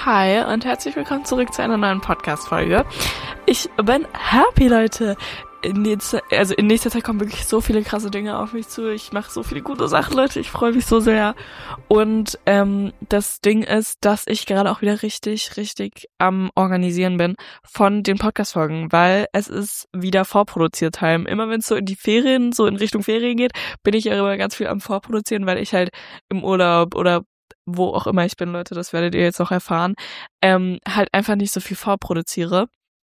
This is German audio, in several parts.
Hi und herzlich willkommen zurück zu einer neuen Podcast-Folge. Ich bin happy, Leute. In nächster Zeit kommen wirklich so viele krasse Dinge auf mich zu. Ich mache so viele gute Sachen, Leute. Ich freue mich so sehr. Und das Ding ist, dass ich gerade auch wieder richtig am Organisieren bin von den Podcast-Folgen, weil es ist wieder Vorproduziert-Time. Immer wenn es so in die Ferien, so in Richtung Ferien geht, bin ich ja immer ganz viel am Vorproduzieren, weil ich halt im Urlaub oder wo auch immer ich bin, Leute, das werdet ihr jetzt noch erfahren, halt einfach nicht so viel vorproduziere.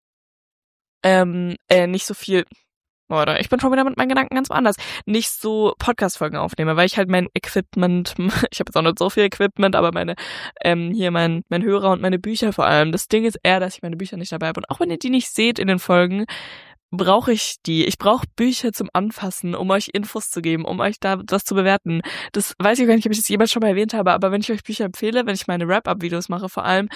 Nicht so viel, oder ich bin schon wieder mit meinen Gedanken ganz woanders, nicht so Podcast-Folgen aufnehme, weil ich halt mein Equipment, ich habe jetzt auch nicht so viel Equipment, aber mein Hörer und meine Bücher vor allem. Das Ding ist eher, dass ich meine Bücher nicht dabei habe. Und auch wenn ihr die nicht seht in den Folgen, brauche ich die. Ich brauche Bücher zum Anfassen, um euch Infos zu geben, um euch da was zu bewerten. Das weiß ich gar nicht, ob ich das jemals schon mal erwähnt habe, aber wenn ich euch Bücher empfehle, wenn ich meine Wrap-Up-Videos mache vor allem,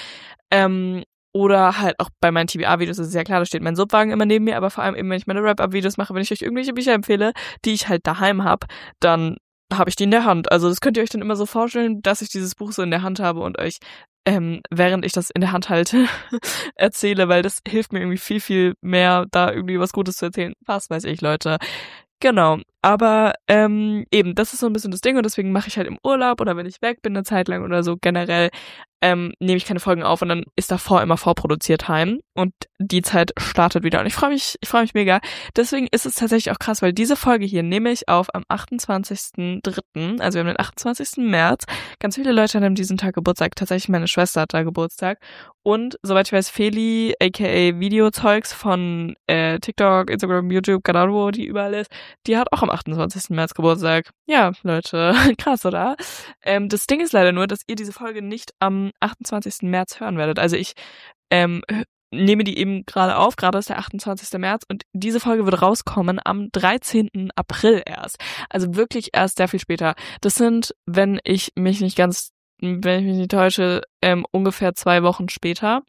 oder halt auch bei meinen TBA-Videos ist es ja klar, da steht mein Subwagen immer neben mir, aber vor allem eben, wenn ich meine Wrap-Up-Videos mache, wenn ich euch irgendwelche Bücher empfehle, die ich halt daheim habe, dann habe ich die in der Hand. Also das könnt ihr euch dann immer so vorstellen, dass ich dieses Buch so in der Hand habe und euch, während ich das in der Hand halte, erzähle, weil das hilft mir irgendwie viel mehr, da irgendwie was Gutes zu erzählen. Was weiß ich, Leute. Genau, aber eben, das ist so ein bisschen das Ding und deswegen mache ich halt im Urlaub oder wenn ich weg bin eine Zeit lang oder so generell, nehme ich keine Folgen auf und dann ist davor immer vorproduziert Time und die Zeit startet wieder und ich freue mich mega. Deswegen ist es tatsächlich auch krass, weil diese Folge hier nehme ich auf am 28.03., also wir haben den 28. März. Ganz viele Leute haben diesen Tag Geburtstag, tatsächlich meine Schwester hat da Geburtstag und soweit ich weiß, Feli, aka Videozeugs von TikTok, Instagram, YouTube, keine Ahnung, wo die überall ist, die hat auch am 28. März Geburtstag. Ja, Leute, krass, oder? Das Ding ist leider nur, dass ihr diese Folge nicht am 28. März hören werdet. Also ich nehme die eben gerade auf, gerade ist der 28. März und diese Folge wird rauskommen am 13. April erst. Also wirklich erst sehr viel später. Das sind, wenn ich mich nicht täusche, ungefähr 2 Wochen später.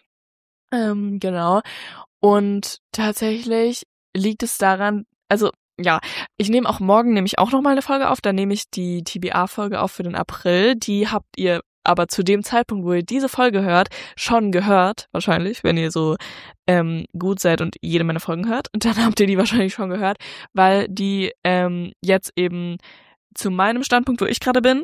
Genau. Und tatsächlich liegt es daran, also ja, ich nehme auch morgen nochmal eine Folge auf, dann nehme ich die TBA-Folge auf für den April. Die habt ihr aber zu dem Zeitpunkt, wo ihr diese Folge hört, schon gehört, wahrscheinlich, wenn ihr so gut seid und jede meiner Folgen hört. Und dann habt ihr die wahrscheinlich schon gehört, weil die jetzt eben zu meinem Standpunkt, wo ich gerade bin,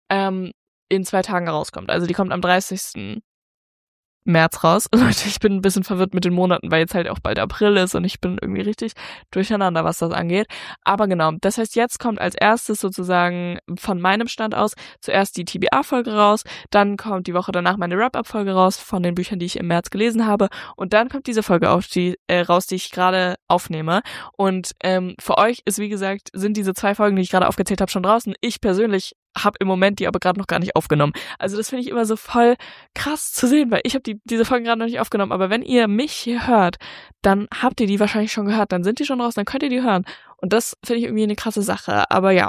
in 2 Tagen rauskommt. Also die kommt am 30. März raus. Leute, ich bin ein bisschen verwirrt mit den Monaten, weil jetzt halt auch bald April ist und ich bin irgendwie richtig durcheinander, was das angeht. Aber genau, das heißt, jetzt kommt als erstes sozusagen von meinem Stand aus zuerst die TBA-Folge raus, dann kommt die Woche danach meine Wrap-Up-Folge raus von den Büchern, die ich im März gelesen habe und dann kommt diese Folge raus, die ich gerade aufnehme. Und für euch ist, wie gesagt, sind diese 2 Folgen, die ich gerade aufgezählt habe, schon draußen. Ich persönlich habe im Moment die aber gerade noch gar nicht aufgenommen. Also das finde ich immer so voll krass zu sehen, weil ich habe diese Folgen gerade noch nicht aufgenommen, aber wenn ihr mich hier hört, dann habt ihr die wahrscheinlich schon gehört, dann sind die schon raus, dann könnt ihr die hören. Und das finde ich irgendwie eine krasse Sache, aber ja.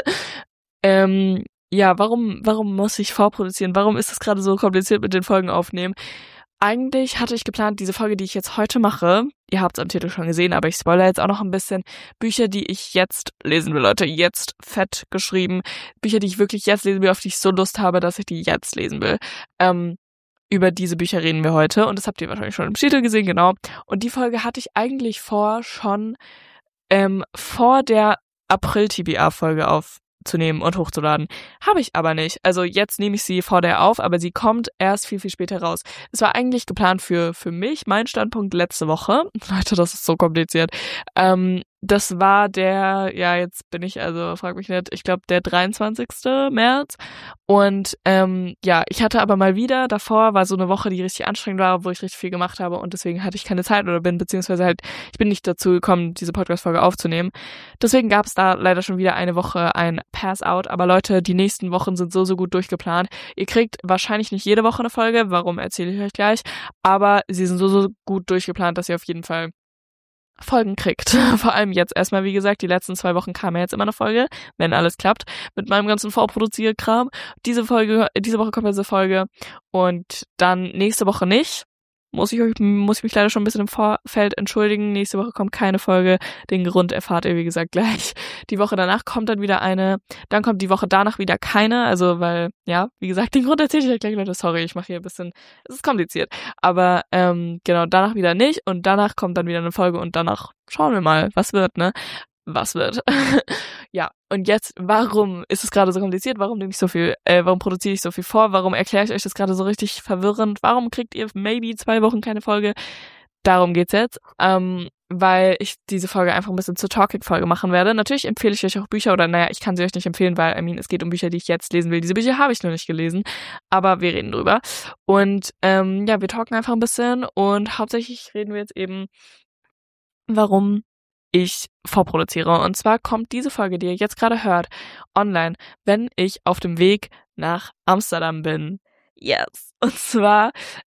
Ja, warum muss ich vorproduzieren? Warum ist das gerade so kompliziert mit den Folgen aufnehmen? Eigentlich hatte ich geplant, diese Folge, die ich jetzt heute mache, ihr habt es am Titel schon gesehen, aber ich spoilere jetzt auch noch ein bisschen, Bücher, die ich jetzt lesen will, Leute, jetzt fett geschrieben, Bücher, die ich wirklich jetzt lesen will, auf die ich so Lust habe, dass ich die jetzt lesen will. Über diese Bücher reden wir heute und das habt ihr wahrscheinlich schon im Titel gesehen, genau. Und die Folge hatte ich eigentlich schon vor der April-TBA-Folge aufzunehmen und hochzuladen. Habe ich aber nicht. Also jetzt nehme ich sie vor der auf, aber sie kommt erst viel später raus. Es war eigentlich geplant für mich, mein Standpunkt letzte Woche. Leute, das ist so kompliziert. Das war jetzt bin ich, also frag mich nicht, ich glaube der 23. März und ich hatte aber mal wieder, davor war so eine Woche, die richtig anstrengend war, wo ich richtig viel gemacht habe und deswegen hatte ich keine Zeit ich bin nicht dazu gekommen, diese Podcast-Folge aufzunehmen. Deswegen gab es da leider schon wieder eine Woche ein Pass-Out, aber Leute, die nächsten Wochen sind so gut durchgeplant. Ihr kriegt wahrscheinlich nicht jede Woche eine Folge, warum erzähle ich euch gleich, aber sie sind so gut durchgeplant, dass ihr auf jeden Fall Folgen kriegt. Vor allem jetzt erstmal, wie gesagt, die letzten 2 Wochen kam ja jetzt immer eine Folge, wenn alles klappt, mit meinem ganzen Vorproduzierkram. Diese Woche kommt diese Folge und dann nächste Woche nicht. muss ich mich leider schon ein bisschen im Vorfeld entschuldigen. Nächste Woche kommt keine Folge. Den Grund erfahrt ihr, wie gesagt, gleich. Die Woche danach kommt dann wieder eine. Dann kommt die Woche danach wieder keine. Also, weil, ja, wie gesagt, den Grund erzähle ich euch gleich, Leute. Sorry, ich mache hier ein bisschen, es ist kompliziert. Aber, genau, danach wieder nicht. Und danach kommt dann wieder eine Folge und danach schauen wir mal, was wird, ne? Was wird. Ja, und jetzt, warum ist es gerade so kompliziert? Warum warum produziere ich so viel vor? Warum erkläre ich euch das gerade so richtig verwirrend? Warum kriegt ihr maybe 2 Wochen keine Folge? Darum geht's jetzt. Weil ich diese Folge einfach ein bisschen zur Talking-Folge machen werde. Natürlich empfehle ich euch auch Bücher oder ich kann sie euch nicht empfehlen, weil, es geht um Bücher, die ich jetzt lesen will. Diese Bücher habe ich noch nicht gelesen, aber wir reden drüber. Und, wir talken einfach ein bisschen und hauptsächlich reden wir jetzt eben, warum ich vorproduziere. Und zwar kommt diese Folge, die ihr jetzt gerade hört, online, wenn ich auf dem Weg nach Amsterdam bin. Yes. Und zwar,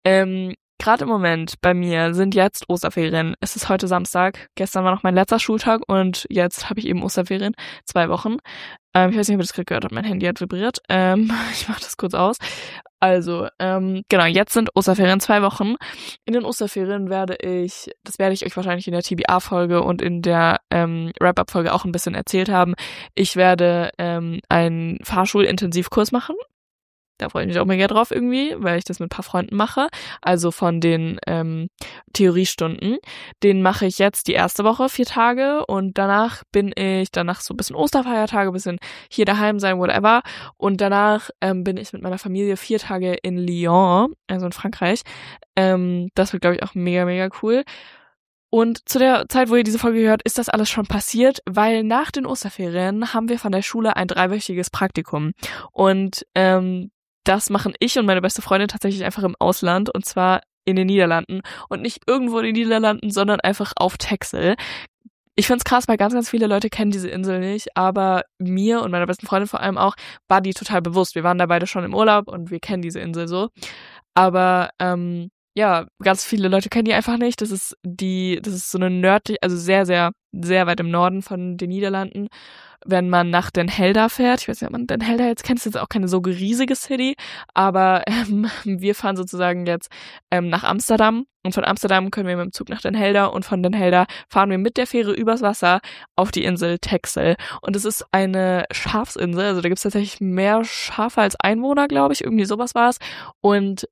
gerade im Moment bei mir sind jetzt Osterferien. Es ist heute Samstag. Gestern war noch mein letzter Schultag und jetzt habe ich eben Osterferien. 2 Wochen. Ich weiß nicht, ob ihr das gerade gehört habt. Mein Handy hat vibriert. Ich mache das kurz aus. Also, genau, jetzt sind Osterferien 2 Wochen. In den Osterferien werde ich euch wahrscheinlich in der TBA-Folge und in der Wrap-Up-Folge auch ein bisschen erzählt haben. Ich werde einen Fahrschulintensivkurs machen. Da freue ich mich auch mega drauf irgendwie, weil ich das mit ein paar Freunden mache. Also von den Theoriestunden. Den mache ich jetzt die erste Woche, 4 Tage. Und danach so ein bisschen Osterfeiertage, ein bisschen hier daheim sein, whatever. Und danach bin ich mit meiner Familie 4 Tage in Lyon, also in Frankreich. Das wird, glaube ich, auch mega, mega cool. Und zu der Zeit, wo ihr diese Folge hört, ist das alles schon passiert, weil nach den Osterferien haben wir von der Schule ein 3-wöchiges Praktikum. Und das machen ich und meine beste Freundin tatsächlich einfach im Ausland, und zwar in den Niederlanden. Und nicht irgendwo in den Niederlanden, sondern einfach auf Texel. Ich find's krass, weil ganz, ganz viele Leute kennen diese Insel nicht, aber mir und meiner besten Freundin vor allem auch war die total bewusst. Wir waren da beide schon im Urlaub und wir kennen diese Insel so. Aber ganz viele Leute kennen die einfach nicht. Das ist so eine also sehr, sehr, sehr weit im Norden von den Niederlanden. Wenn man nach Den Helder fährt, ich weiß nicht, ob man Den Helder jetzt kennt, ist jetzt auch keine so riesige City, aber wir fahren sozusagen jetzt nach Amsterdam, und von Amsterdam können wir mit dem Zug nach Den Helder, und von Den Helder fahren wir mit der Fähre übers Wasser auf die Insel Texel. Und es ist eine Schafsinsel, also da gibt's tatsächlich mehr Schafe als Einwohner, glaube ich, irgendwie sowas war's. Und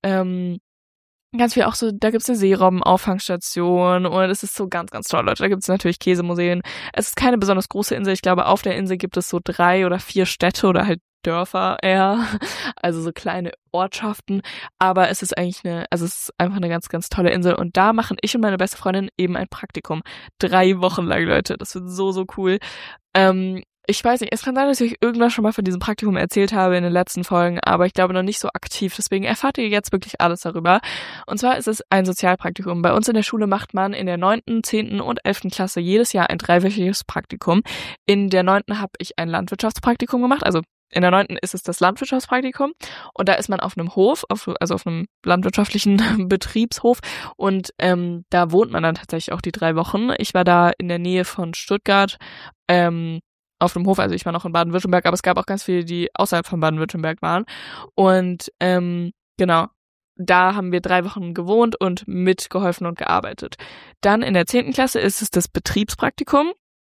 ganz viel auch so, da gibt's eine Seerobbenauffangstation und es ist so ganz, ganz toll, Leute. Da gibt's natürlich Käsemuseen. Es ist keine besonders große Insel. Ich glaube, auf der Insel gibt es so 3 oder 4 Städte oder halt Dörfer eher. Also so kleine Ortschaften. Aber es ist es ist einfach eine ganz, ganz tolle Insel. Und da machen ich und meine beste Freundin eben ein Praktikum. 3 Wochen lang, Leute. Das wird so, so cool. Ich weiß nicht, es kann sein, dass ich euch irgendwas schon mal von diesem Praktikum erzählt habe in den letzten Folgen, aber ich glaube noch nicht so aktiv. Deswegen erfahrt ihr jetzt wirklich alles darüber. Und zwar ist es ein Sozialpraktikum. Bei uns in der Schule macht man in der 9., 10. und 11. Klasse jedes Jahr ein 3-wöchiges Praktikum. In der 9. habe ich ein Landwirtschaftspraktikum gemacht. Also in der 9. ist es das Landwirtschaftspraktikum. Und da ist man auf einem Hof, also auf einem landwirtschaftlichen Betriebshof. Und da wohnt man dann tatsächlich auch die 3 Wochen. Ich war da in der Nähe von Stuttgart, auf dem Hof, also ich war noch in Baden-Württemberg, aber es gab auch ganz viele, die außerhalb von Baden-Württemberg waren. Und genau, da haben wir 3 Wochen gewohnt und mitgeholfen und gearbeitet. Dann in der 10. Klasse ist es das Betriebspraktikum.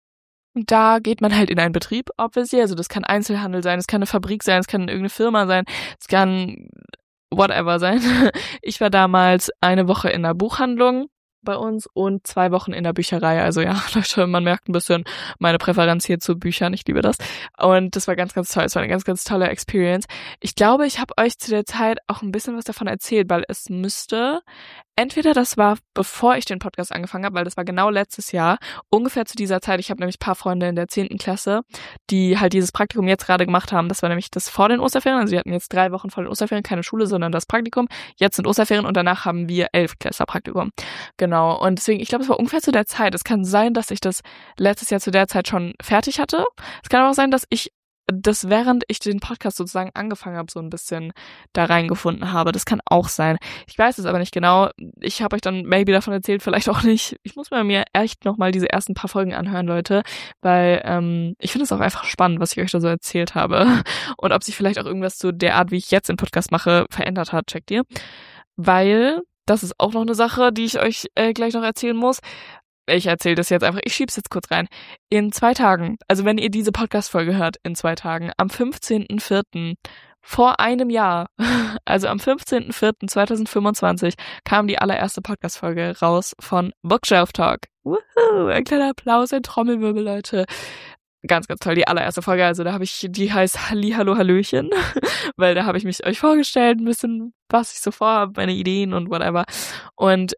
Da geht man halt in einen Betrieb, obviously. Also das kann Einzelhandel sein, es kann eine Fabrik sein, es kann irgendeine Firma sein, es kann whatever sein. Ich war damals 1 Woche in der Buchhandlung bei uns und 2 Wochen in der Bücherei. Also ja, Leute, man merkt ein bisschen meine Präferenz hier zu Büchern. Ich liebe das. Und das war ganz, ganz toll. Es war eine ganz, ganz tolle Experience. Ich glaube, ich habe euch zu der Zeit auch ein bisschen was davon erzählt, weil es müsste, entweder das war, bevor ich den Podcast angefangen habe, weil das war genau letztes Jahr, ungefähr zu dieser Zeit. Ich habe nämlich ein paar Freunde in der 10. Klasse, die halt dieses Praktikum jetzt gerade gemacht haben. Das war nämlich das vor den Osterferien. Also wir hatten jetzt 3 Wochen vor den Osterferien, keine Schule, sondern das Praktikum. Jetzt sind Osterferien und danach haben wir 11. Klässler Praktikum. Genau. Und deswegen, ich glaube, es war ungefähr zu der Zeit. Es kann sein, dass ich das letztes Jahr zu der Zeit schon fertig hatte. Es kann aber auch sein, dass während ich den Podcast sozusagen angefangen habe, so ein bisschen da reingefunden habe. Das kann auch sein. Ich weiß es aber nicht genau. Ich habe euch dann maybe davon erzählt, vielleicht auch nicht. Ich muss mir echt nochmal diese ersten paar Folgen anhören, Leute, weil ich finde es auch einfach spannend, was ich euch da so erzählt habe. Und ob sich vielleicht auch irgendwas zu der Art, wie ich jetzt den Podcast mache, verändert hat, checkt ihr. Weil das ist auch noch eine Sache, die ich euch gleich noch erzählen muss. Ich erzähle das jetzt einfach, ich schieb's jetzt kurz rein. In 2 Tagen, also wenn ihr diese Podcast-Folge hört, in 2 Tagen, am 15.04., vor einem Jahr, also am 15.04.2025, kam die allererste Podcast-Folge raus von Bookshelf Talk. Woohoo, ein kleiner Applaus, ein Trommelwirbel, Leute. Ganz, ganz toll, die allererste Folge, also die heißt Hallihallo Hallöchen, weil da habe ich mich euch vorgestellt, ein bisschen, was ich so vorhabe, meine Ideen und whatever. Und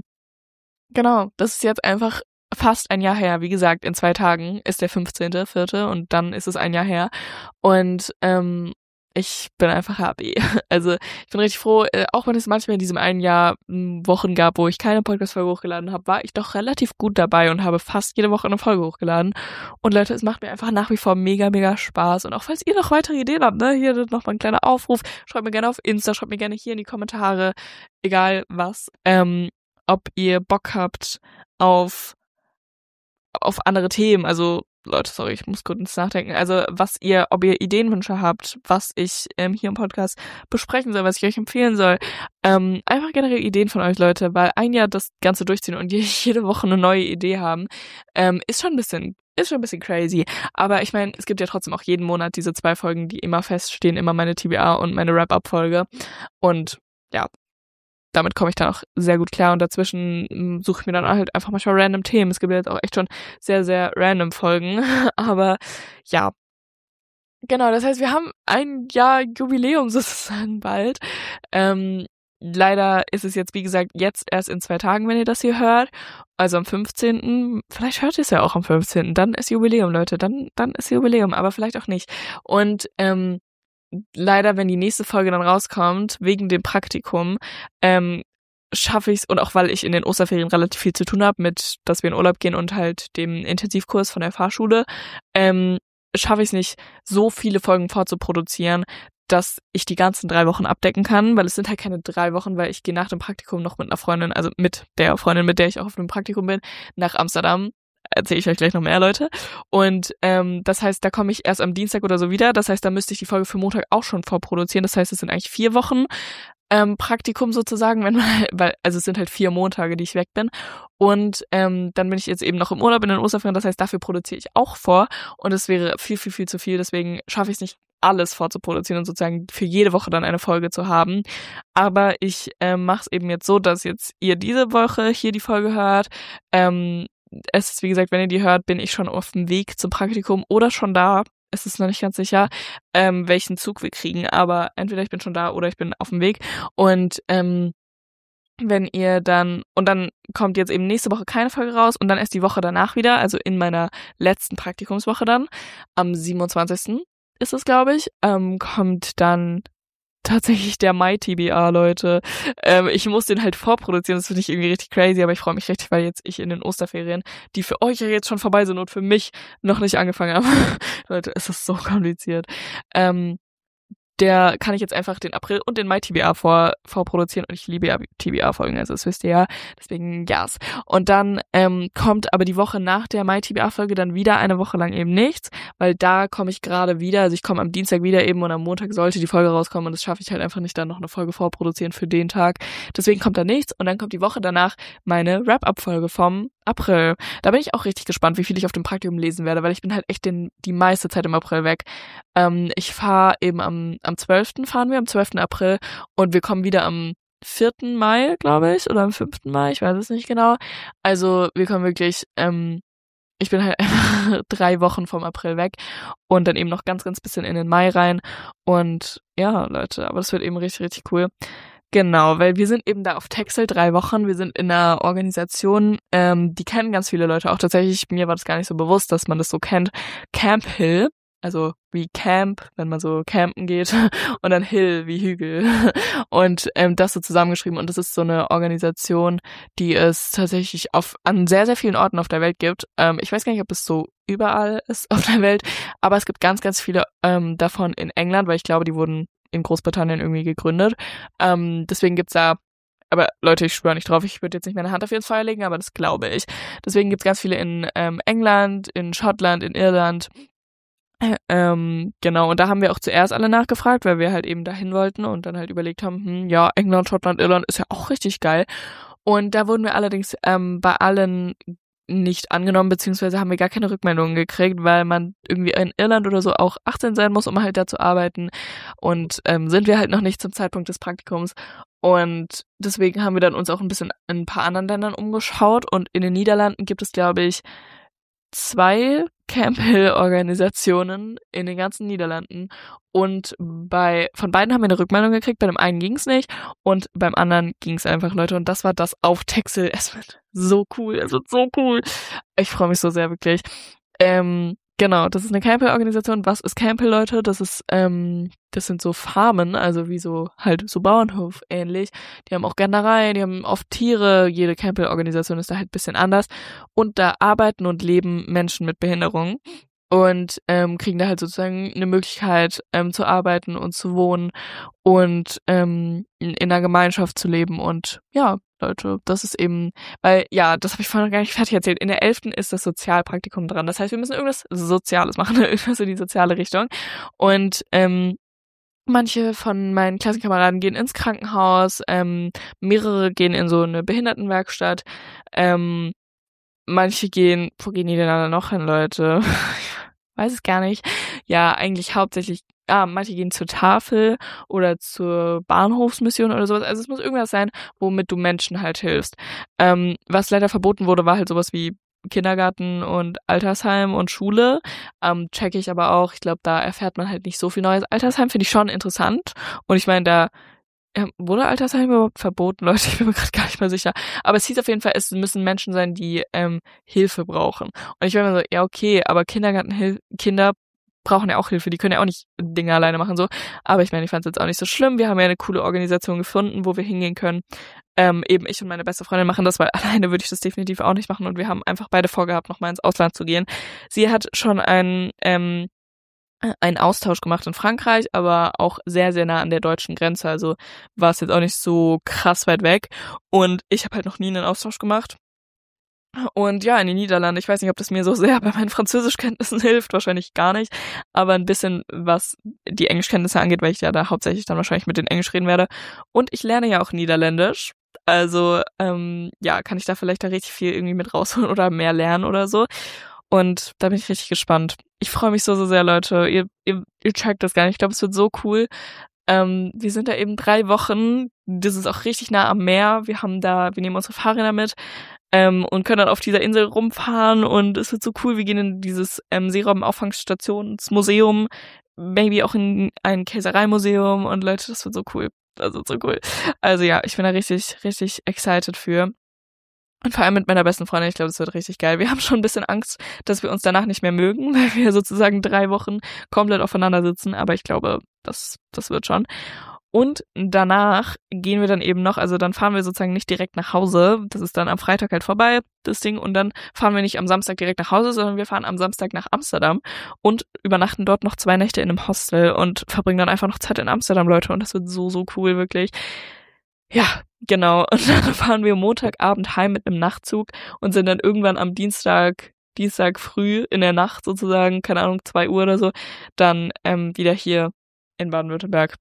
genau, das ist jetzt einfach fast ein Jahr her. Wie gesagt, in 2 Tagen ist der 15.04. und dann ist es ein Jahr her. Und ich bin einfach happy. Also ich bin richtig froh, auch wenn es manchmal in diesem einen Jahr Wochen gab, wo ich keine Podcast-Folge hochgeladen habe, war ich doch relativ gut dabei und habe fast jede Woche eine Folge hochgeladen. Und Leute, es macht mir einfach nach wie vor mega, mega Spaß. Und auch falls ihr noch weitere Ideen habt, ne, hier nochmal ein kleiner Aufruf, schreibt mir gerne auf Insta, schreibt mir gerne hier in die Kommentare, egal was, ob ihr Bock habt auf andere Themen, also Leute, sorry, ich muss kurz nachdenken. Also ob ihr Ideenwünsche habt, was ich hier im Podcast besprechen soll, was ich euch empfehlen soll. Einfach generell Ideen von euch, Leute, weil ein Jahr das Ganze durchziehen und jede Woche eine neue Idee haben, ist schon ein bisschen crazy. Aber ich meine, es gibt ja trotzdem auch jeden Monat diese 2 Folgen, die immer feststehen, immer meine TBA und meine Wrap-Up-Folge. Und ja, damit komme ich dann auch sehr gut klar und dazwischen suche ich mir dann halt einfach manchmal random Themen. Es gibt ja jetzt auch echt schon sehr, sehr random Folgen, aber ja. Genau, das heißt, wir haben ein Jahr Jubiläum sozusagen bald. Leider ist es jetzt, wie gesagt, jetzt erst in 2 Tagen, wenn ihr das hier hört. Also am 15. Vielleicht hört ihr es ja auch am 15. Dann ist Jubiläum, Leute. Dann ist Jubiläum, aber vielleicht auch nicht. Und leider, wenn die nächste Folge dann rauskommt, wegen dem Praktikum, schaffe ich es, und auch weil ich in den Osterferien relativ viel zu tun habe, mit, dass wir in Urlaub gehen und halt dem Intensivkurs von der Fahrschule, schaffe ich es nicht, so viele Folgen vorzuproduzieren, dass ich die ganzen 3 Wochen abdecken kann, weil es sind halt keine 3 Wochen, weil ich gehe nach dem Praktikum noch mit einer Freundin, also mit der Freundin, mit der ich auch auf dem Praktikum bin, nach Amsterdam. Erzähle ich euch gleich noch mehr, Leute. Und das heißt, da komme ich erst am Dienstag oder so wieder. Das heißt, da müsste ich die Folge für Montag auch schon vorproduzieren. Das heißt, es sind eigentlich 4 Wochen Praktikum sozusagen, also es sind halt 4 Montage, die ich weg bin. Und dann bin ich jetzt eben noch im Urlaub in den Osterferien. Das heißt, dafür produziere ich auch vor. Und es wäre viel, viel, viel zu viel. Deswegen schaffe ich es nicht, alles vorzuproduzieren und sozusagen für jede Woche dann eine Folge zu haben. Aber ich mache es eben jetzt so, dass jetzt ihr diese Woche hier die Folge hört. Es ist, wie gesagt, wenn ihr die hört, bin ich schon auf dem Weg zum Praktikum oder schon da. Es ist noch nicht ganz sicher, welchen Zug wir kriegen, aber entweder ich bin schon da oder ich bin auf dem Weg. Und wenn ihr dann kommt jetzt eben nächste Woche keine Folge raus und dann erst die Woche danach wieder, also in meiner letzten Praktikumswoche dann, am 27. ist es, glaube ich, kommt dann tatsächlich der Mai-TBA, Leute. Ich muss den halt vorproduzieren, das finde ich irgendwie richtig crazy, aber ich freue mich richtig, weil jetzt ich in den Osterferien, die für euch ja jetzt schon vorbei sind und für mich noch nicht angefangen habe. Leute, es ist so kompliziert. Der kann ich jetzt einfach den April und den Mai-TBA vorproduzieren und ich liebe ja TBA-Folgen, also das wisst ihr ja, deswegen yes. Und dann kommt aber die Woche nach der Mai-TBA-Folge dann wieder eine Woche lang eben nichts, weil da komme ich gerade wieder, also ich komme am Dienstag wieder eben und am Montag sollte die Folge rauskommen und das schaffe ich halt einfach nicht, dann noch eine Folge vorproduzieren für den Tag. Deswegen kommt da nichts und dann kommt die Woche danach meine Wrap-Up-Folge vom April. Da bin ich auch richtig gespannt, wie viel ich auf dem Praktikum lesen werde, weil ich bin halt echt die meiste Zeit im April weg. Ich fahre eben am 12. fahren wir, am 12. April und wir kommen wieder am 4. Mai, glaube ich, oder am 5. Mai, ich weiß es nicht genau. Also wir kommen wirklich, ich bin halt einfach 3 Wochen vom April weg und dann eben noch ganz, ganz bisschen in den Mai rein und ja, Leute, aber das wird eben richtig, richtig cool. Genau, weil wir sind eben da auf Texel 3 Wochen, wir sind in einer Organisation, die kennen ganz viele Leute auch tatsächlich, mir war das gar nicht so bewusst, dass man das so kennt, Camp Hill. Also wie Camp, wenn man so campen geht und dann Hill wie Hügel und das so zusammengeschrieben und das ist so eine Organisation, die es tatsächlich an sehr, sehr vielen Orten auf der Welt gibt. Ich weiß gar nicht, ob es so überall ist auf der Welt, aber es gibt ganz, ganz viele davon in England, weil ich glaube, die wurden in Großbritannien irgendwie gegründet. Deswegen gibt's da, aber Leute, ich schwöre nicht drauf, ich würde jetzt nicht meine Hand dafür ins Feuer legen, aber das glaube ich. Deswegen gibt's ganz viele in England, in Schottland, in Irland, Genau, und da haben wir auch zuerst alle nachgefragt, weil wir halt eben dahin wollten und dann halt überlegt haben, ja, England, Schottland, Irland ist ja auch richtig geil. Und da wurden wir allerdings bei allen nicht angenommen, beziehungsweise haben wir gar keine Rückmeldungen gekriegt, weil man irgendwie in Irland oder so auch 18 sein muss, um halt da zu arbeiten. Und sind wir halt noch nicht zum Zeitpunkt des Praktikums. Und deswegen haben wir dann uns auch ein bisschen in ein paar anderen Ländern umgeschaut. Und in den Niederlanden gibt es, glaube ich, 2 Camp Hill-Organisationen in den ganzen Niederlanden. Und von beiden haben wir eine Rückmeldung gekriegt. Bei dem einen ging's nicht und beim anderen ging's einfach, Leute. Und das war das auf Texel. Es wird so cool. Es wird so cool. Ich freue mich so sehr, wirklich. Genau, das ist eine Camp Hill-Organisation. Was ist Camp Hill, Leute? Das sind so Farmen, also wie so halt so Bauernhof ähnlich. Die haben auch Gärtnerei, die haben oft Tiere. Jede Camp Hill-Organisation ist da halt ein bisschen anders. Und da arbeiten und leben Menschen mit Behinderung und kriegen da halt sozusagen eine Möglichkeit zu arbeiten und zu wohnen und in einer Gemeinschaft zu leben. Und ja, Leute, das ist eben, weil, ja, das habe ich vorhin noch gar nicht fertig erzählt. In der 11. ist das Sozialpraktikum dran. Das heißt, wir müssen irgendwas Soziales machen, irgendwas in die soziale Richtung. Und manche von meinen Klassenkameraden gehen ins Krankenhaus, mehrere gehen in so eine Behindertenwerkstatt, manche gehen, wo gehen die denn alle noch hin, Leute? Ich weiß es gar nicht. Ja, eigentlich hauptsächlich, manche gehen zur Tafel oder zur Bahnhofsmission oder sowas. Also es muss irgendwas sein, womit du Menschen halt hilfst. Was leider verboten wurde, war halt sowas wie Kindergarten und Altersheim und Schule. Checke ich aber auch. Ich glaube, da erfährt man halt nicht so viel Neues. Altersheim finde ich schon interessant. Und ich meine, da wurde Altersheim überhaupt verboten, Leute? Ich bin mir gerade gar nicht mehr sicher. Aber es hieß auf jeden Fall, es müssen Menschen sein, die Hilfe brauchen. Und ich war mir so, ja okay, aber Kinder brauchen ja auch Hilfe. Die können ja auch nicht Dinge alleine machen so. Aber ich meine, ich fand es jetzt auch nicht so schlimm. Wir haben ja eine coole Organisation gefunden, wo wir hingehen können. Eben ich und meine beste Freundin machen das, weil alleine würde ich das definitiv auch nicht machen. Und wir haben einfach beide vorgehabt, nochmal ins Ausland zu gehen. Sie hat schon einen Austausch gemacht in Frankreich, aber auch sehr, sehr nah an der deutschen Grenze. Also war es jetzt auch nicht so krass weit weg. Und ich habe halt noch nie einen Austausch gemacht. Und ja, in den Niederlanden, ich weiß nicht, ob das mir so sehr bei meinen Französischkenntnissen hilft, wahrscheinlich gar nicht, aber ein bisschen, was die Englischkenntnisse angeht, weil ich ja da hauptsächlich dann wahrscheinlich mit den Englisch reden werde. Und ich lerne ja auch Niederländisch. Also, ja, kann ich da vielleicht da richtig viel irgendwie mit rausholen oder mehr lernen oder so. Und da bin ich richtig gespannt. Ich freue mich so, so sehr, Leute. Ihr checkt das gar nicht. Ich glaube, es wird so cool. Wir sind da eben 3 Wochen. Das ist auch richtig nah am Meer. Wir nehmen unsere Fahrräder mit und können dann auf dieser Insel rumfahren. Und es wird so cool. Wir gehen in dieses Seeraubenauffangsstationsmuseum, maybe auch in ein Käsereimuseum. Und Leute, das wird so cool. Das wird so cool. Also ja, ich bin da richtig, richtig excited für. Und vor allem mit meiner besten Freundin, ich glaube, das wird richtig geil. Wir haben schon ein bisschen Angst, dass wir uns danach nicht mehr mögen, weil wir sozusagen 3 Wochen komplett aufeinander sitzen. Aber ich glaube, das wird schon. Und danach gehen wir dann eben noch, also dann fahren wir sozusagen nicht direkt nach Hause. Das ist dann am Freitag halt vorbei, das Ding. Und dann fahren wir nicht am Samstag direkt nach Hause, sondern wir fahren am Samstag nach Amsterdam und übernachten dort noch 2 Nächte in einem Hostel und verbringen dann einfach noch Zeit in Amsterdam, Leute. Und das wird so, so cool, wirklich. Ja, genau. Und dann fahren wir Montagabend heim mit einem Nachtzug und sind dann irgendwann am Dienstag früh in der Nacht sozusagen, keine Ahnung, 2 Uhr oder so, dann wieder hier in Baden-Württemberg.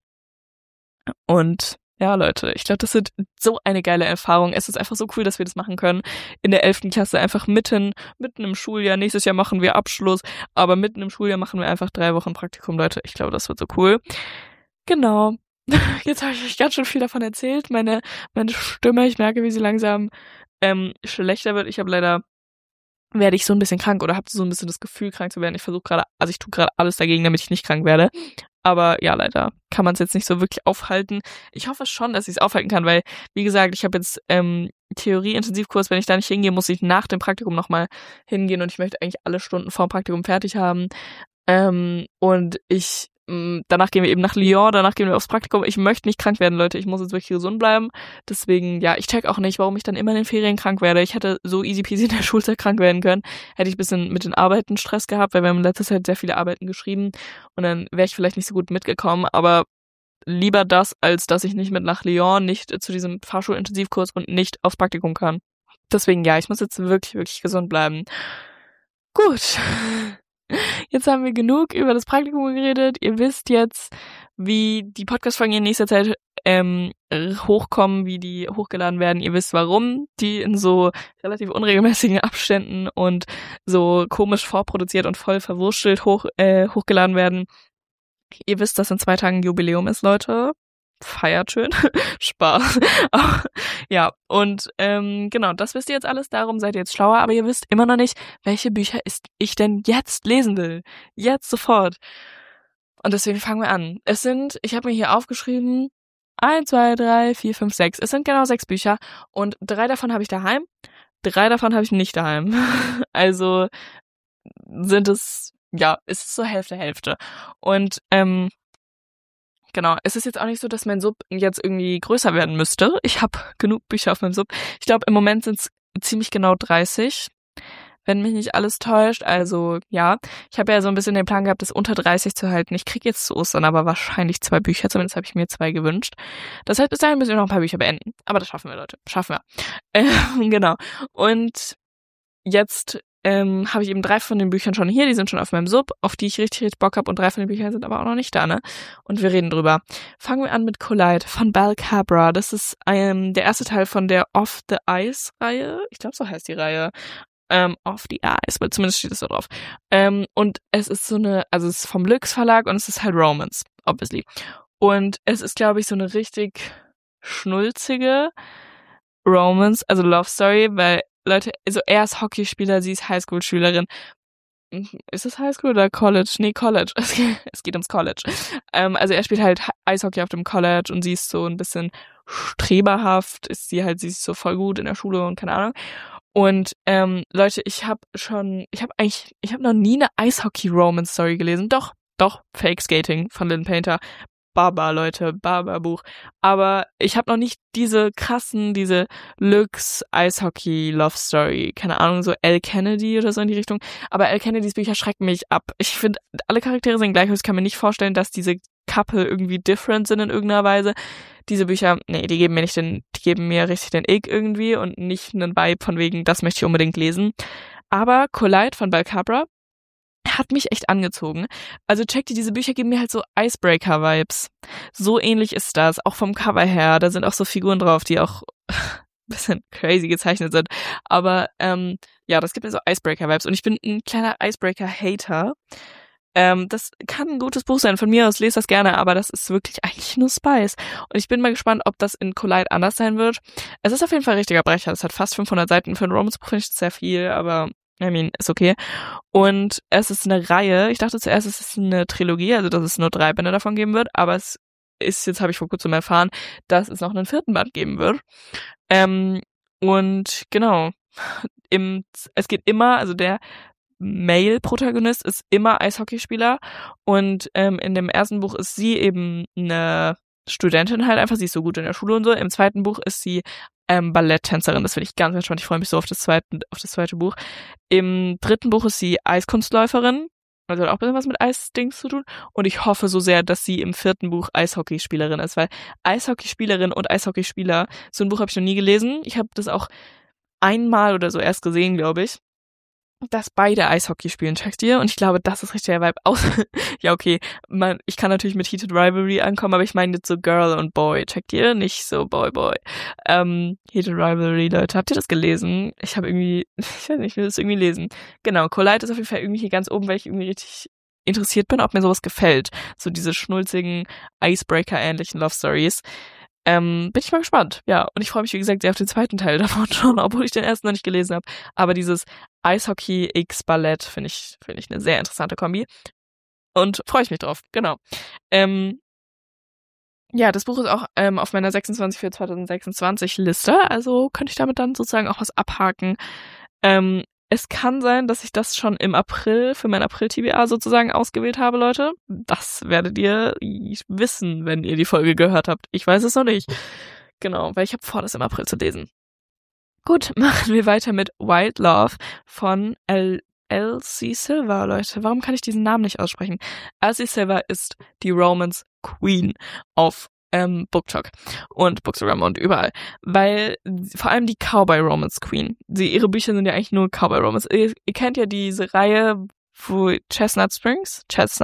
Und ja, Leute, ich glaube, das wird so eine geile Erfahrung. Es ist einfach so cool, dass wir das machen können. In der 11. Klasse einfach mitten im Schuljahr. Nächstes Jahr machen wir Abschluss, aber mitten im Schuljahr machen wir einfach 3 Wochen Praktikum, Leute. Ich glaube, das wird so cool. Genau. Jetzt habe ich euch ganz schön viel davon erzählt. Meine Stimme, ich merke, wie sie langsam schlechter wird. Werde ich so ein bisschen krank oder habe so ein bisschen das Gefühl, krank zu werden. Ich tue gerade alles dagegen, damit ich nicht krank werde. Aber ja, leider kann man es jetzt nicht so wirklich aufhalten. Ich hoffe schon, dass ich es aufhalten kann, weil, wie gesagt, ich habe jetzt Theorie-Intensivkurs. Wenn ich da nicht hingehe, muss ich nach dem Praktikum nochmal hingehen und ich möchte eigentlich alle Stunden vor dem Praktikum fertig haben. Und danach gehen wir eben nach Lyon, danach gehen wir aufs Praktikum. Ich möchte nicht krank werden, Leute. Ich muss jetzt wirklich gesund bleiben. Deswegen, ja, ich check auch nicht, warum ich dann immer in den Ferien krank werde. Ich hätte so easy peasy in der Schulzeit krank werden können. Hätte ich ein bisschen mit den Arbeiten Stress gehabt, weil wir haben in letzter Zeit sehr viele Arbeiten geschrieben. Und dann wäre ich vielleicht nicht so gut mitgekommen. Aber lieber das, als dass ich nicht mit nach Lyon, nicht zu diesem Fahrschulintensivkurs und nicht aufs Praktikum kann. Deswegen, ja, ich muss jetzt wirklich, wirklich gesund bleiben. Gut. Jetzt haben wir genug über das Praktikum geredet. Ihr wisst jetzt, wie die Podcast-Folgen in nächster Zeit hochkommen, wie die hochgeladen werden. Ihr wisst, warum die in so relativ unregelmäßigen Abständen und so komisch vorproduziert und voll verwurstelt hochgeladen werden. Ihr wisst, dass in 2 Tagen Jubiläum ist, Leute. Feiert schön. Spaß. Ja, und genau, das wisst ihr jetzt alles, darum seid ihr jetzt schlauer, aber ihr wisst immer noch nicht, welche Bücher ich denn jetzt lesen will. Jetzt sofort. Und deswegen fangen wir an. Ich habe mir hier aufgeschrieben, 1, 2, 3, 4, 5, 6. Es sind genau 6 Bücher und 3 davon habe ich daheim, 3 davon habe ich nicht daheim. Also ist es so Hälfte. Und genau, es ist jetzt auch nicht so, dass mein Sub jetzt irgendwie größer werden müsste. Ich habe genug Bücher auf meinem Sub. Ich glaube, im Moment sind es ziemlich genau 30, wenn mich nicht alles täuscht. Also ja, ich habe ja so ein bisschen den Plan gehabt, das unter 30 zu halten. Ich kriege jetzt zu Ostern aber wahrscheinlich 2 Bücher. Zumindest habe ich mir 2 gewünscht. Das heißt, bis dahin müssen wir noch ein paar Bücher beenden. Aber das schaffen wir, Leute. Schaffen wir. Genau. Und jetzt habe ich eben 3 von den Büchern schon hier, die sind schon auf meinem Sub, auf die ich richtig, richtig Bock habe und 3 von den Büchern sind aber auch noch nicht da, ne? Und wir reden drüber. Fangen wir an mit Collide von Bel Cabra. Das ist der erste Teil von der Off the Ice-Reihe. Ich glaube, so heißt die Reihe. Off the Ice, weil zumindest steht es da drauf. Und es ist es ist vom Lüx Verlag und es ist halt Romance, obviously. Und es ist, glaube ich, so eine richtig schnulzige Romance, also Love Story, weil Leute, also er ist Hockeyspieler, sie ist Highschool-Schülerin. Ist es Highschool oder College? Nee, College. Es geht ums College. Also er spielt halt Eishockey auf dem College und sie ist so ein bisschen streberhaft, sie ist so voll gut in der Schule und keine Ahnung. Und Leute, ich habe noch nie eine Eishockey-Romance-Story gelesen. Doch, Fake Skating von Lynn Painter. Leute, Buch. Aber ich habe noch nicht diese Lux Eishockey Love Story, keine Ahnung, so Elle Kennedy oder so in die Richtung. Aber Elle Kennedys Bücher schrecken mich ab. Ich finde, alle Charaktere sind gleich und ich kann mir nicht vorstellen, dass diese Couple irgendwie different sind in irgendeiner Weise. Diese Bücher, nee, die geben mir richtig den Ick irgendwie und nicht einen Vibe von wegen, das möchte ich unbedingt lesen. Aber Collide von Bel Cabra hat mich echt angezogen. Also checkt ihr, diese Bücher geben mir halt so Icebreaker-Vibes. So ähnlich ist das, auch vom Cover her. Da sind auch so Figuren drauf, die auch ein bisschen crazy gezeichnet sind. Aber das gibt mir so Icebreaker-Vibes. Und ich bin ein kleiner Icebreaker-Hater. Das kann ein gutes Buch sein. Von mir aus, lest das gerne, aber das ist wirklich eigentlich nur Spice. Und ich bin mal gespannt, ob das in Collide anders sein wird. Es ist auf jeden Fall ein richtiger Brecher. Es hat fast 500 Seiten. Für ein Romance-Buch finde ich das sehr viel, aber ist okay. Und es ist eine Reihe. Ich dachte zuerst, es ist eine Trilogie, also dass es nur 3 Bände davon geben wird, aber es ist, jetzt habe ich vor kurzem erfahren, dass es noch einen 4. Band geben wird. Und genau, es geht immer, also der Male-Protagonist ist immer Eishockeyspieler und in dem ersten Buch ist sie eben eine Studentin halt einfach, sie ist so gut in der Schule und so. Im 2. Buch ist sie Balletttänzerin, das finde ich ganz, ganz spannend. Ich freue mich so auf das zweite Buch. Im 3. Buch ist sie Eiskunstläuferin, also hat auch ein bisschen was mit Eisdings zu tun. Und ich hoffe so sehr, dass sie im 4. Buch Eishockeyspielerin ist, weil Eishockeyspielerin und Eishockeyspieler, so ein Buch habe ich noch nie gelesen. Ich habe das auch einmal oder so erst gesehen, glaube ich, dass beide Eishockey spielen, checkt ihr? Und ich glaube, das ist richtig der Vibe. Ja, okay, ich kann natürlich mit Heated Rivalry ankommen, aber ich meine jetzt so Girl und Boy, checkt ihr? Nicht so Boy. Heated Rivalry, Leute, habt ihr das gelesen? Ich weiß nicht, ich will das irgendwie lesen. Genau, Collide ist auf jeden Fall irgendwie hier ganz oben, weil ich irgendwie richtig interessiert bin, ob mir sowas gefällt. So diese schnulzigen, Icebreaker-ähnlichen Love Stories. Bin ich mal gespannt, ja. Und ich freue mich, wie gesagt, sehr auf den 2. Teil davon schon, obwohl ich den ersten noch nicht gelesen habe. Aber dieses Eishockey x Ballett finde ich eine sehr interessante Kombi. Und freue ich mich drauf, genau. Ja, das Buch ist auch auf meiner 26 für 2026 Liste, also könnte ich damit dann sozusagen auch was abhaken. Es kann sein, dass ich das schon im April für mein April-TBA sozusagen ausgewählt habe, Leute. Das werdet ihr wissen, wenn ihr die Folge gehört habt. Ich weiß es noch nicht. Genau, weil ich habe vor, das im April zu lesen. Gut, machen wir weiter mit Wild Love von Elsie Silver, Leute. Warum kann ich diesen Namen nicht aussprechen? Elsie Silver ist die Romance Queen auf BookTok und Bookstagram und überall, weil vor allem die Cowboy Romance Queen, ihre Bücher sind ja eigentlich nur Cowboy Romance. Ihr kennt ja diese Reihe Chestnut Springs.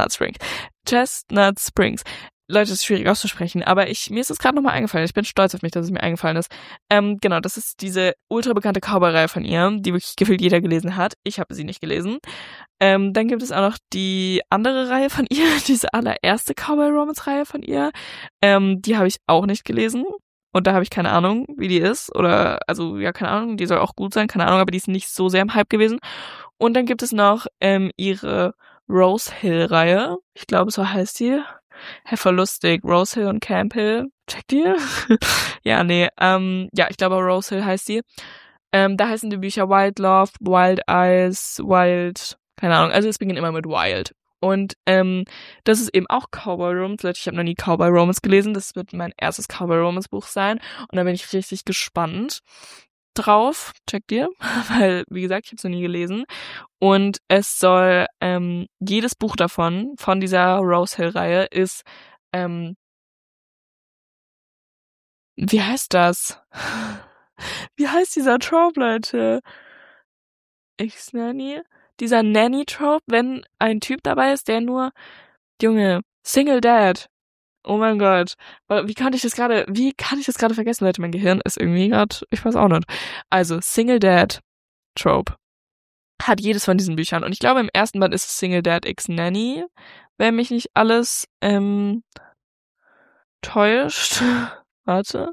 Leute, das ist schwierig auszusprechen, aber mir ist es gerade nochmal eingefallen. Ich bin stolz auf mich, dass es mir eingefallen ist. Genau, das ist diese ultra bekannte Cowboy-Reihe von ihr, die wirklich gefühlt jeder gelesen hat. Ich habe sie nicht gelesen. Dann gibt es auch noch die andere Reihe von ihr, diese allererste Cowboy-Romance-Reihe von ihr. Die habe ich auch nicht gelesen. Und da habe ich keine Ahnung, wie die ist. Oder, also, ja, keine Ahnung, die soll auch gut sein, keine Ahnung, aber die ist nicht so sehr im Hype gewesen. Und dann gibt es noch ihre Rose Hill-Reihe. Ich glaube, so heißt die. Voll lustig. Rose Hill und Camp Hill. Checkt ihr? Ja, nee. Ja, ich glaube, Rose Hill heißt die. Da heißen die Bücher Wild Love, Wild Eyes, Wild, keine Ahnung. Also es beginnt immer mit Wild. Und das ist eben auch Cowboy Romance. Leute, ich habe noch nie Cowboy Romance gelesen. Das wird mein erstes Cowboy Romance Buch sein. Und da bin ich richtig gespannt drauf. Checkt ihr? Weil, wie gesagt, ich habe es noch nie gelesen. Und es soll, jedes Buch davon, von dieser Rose Hill-Reihe, ist, wie heißt das? Wie heißt dieser Trope, Leute? Ex-Nanny? Dieser Nanny-Trope, wenn ein Typ dabei ist, der nur, Junge, Single Dad. Oh mein Gott. Wie kann ich das gerade vergessen, Leute? Mein Gehirn ist irgendwie gerade, ich weiß auch nicht. Also, Single Dad Trope hat jedes von diesen Büchern. Und ich glaube, im ersten Band ist es Single Dad X Nanny, wenn mich nicht alles täuscht. Warte.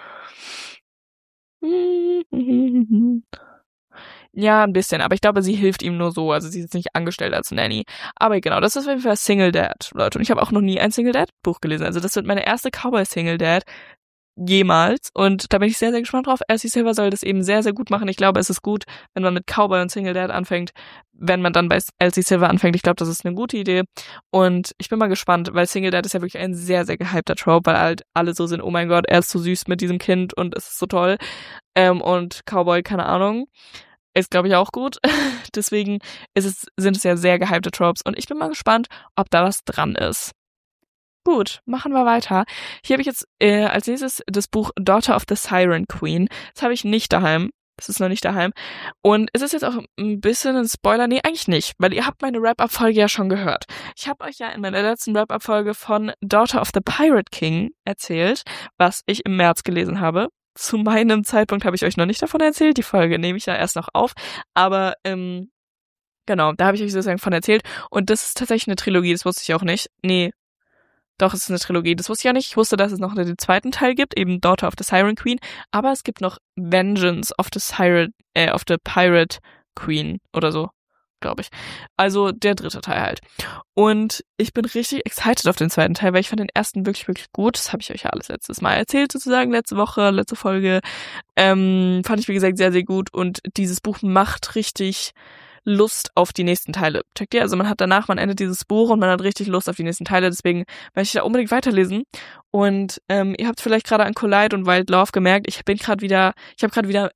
Ja, ein bisschen, aber ich glaube, sie hilft ihm nur so, also sie ist jetzt nicht angestellt als Nanny. Aber genau, das ist auf jeden Fall Single Dad, Leute. Und ich habe auch noch nie ein Single Dad Buch gelesen. Also das wird meine erste Cowboy Single Dad jemals. Und da bin ich sehr, sehr gespannt drauf. Elsie Silver soll das eben sehr, sehr gut machen. Ich glaube, es ist gut, wenn man mit Cowboy und Single Dad anfängt, wenn man dann bei Elsie Silver anfängt. Ich glaube, das ist eine gute Idee. Und ich bin mal gespannt, weil Single Dad ist ja wirklich ein sehr, sehr gehypter Trope, weil halt alle so sind, oh mein Gott, er ist so süß mit diesem Kind und es ist so toll. Und Cowboy, keine Ahnung. Ist, glaube ich, auch gut. Deswegen sind es ja sehr gehypte Tropes. Und ich bin mal gespannt, ob da was dran ist. Gut, machen wir weiter. Hier habe ich jetzt als nächstes das Buch Daughter of the Siren Queen. Das habe ich nicht daheim. Das ist noch nicht daheim. Und es ist jetzt auch ein bisschen ein Spoiler. Nee, eigentlich nicht, weil ihr habt meine Wrap-Up-Folge ja schon gehört. Ich habe euch ja in meiner letzten Wrap-Up-Folge von Daughter of the Pirate King erzählt, was ich im März gelesen habe. Zu meinem Zeitpunkt habe ich euch noch nicht davon erzählt. Die Folge nehme ich ja erst noch auf. Aber genau, da habe ich euch sozusagen von erzählt. Und das ist tatsächlich eine Trilogie, das wusste ich auch nicht. Nee, doch, es ist eine Trilogie. Das wusste ich ja nicht. Ich wusste, dass es noch den zweiten Teil gibt, eben Daughter of the Siren Queen. Aber es gibt noch Vengeance of the Pirate Queen oder so, glaube ich. Also der dritte Teil halt. Und ich bin richtig excited auf den zweiten Teil, weil ich fand den ersten wirklich, wirklich gut. Das habe ich euch ja alles letztes Mal erzählt, sozusagen, letzte Folge. Fand ich, wie gesagt, sehr, sehr gut. Und dieses Buch macht richtig Lust auf die nächsten Teile. Checkt ihr? Also man endet dieses Buch und man hat richtig Lust auf die nächsten Teile, deswegen möchte ich da unbedingt weiterlesen. Und ihr habt vielleicht gerade an Collide und Wild Love gemerkt, ich bekomme gerade wieder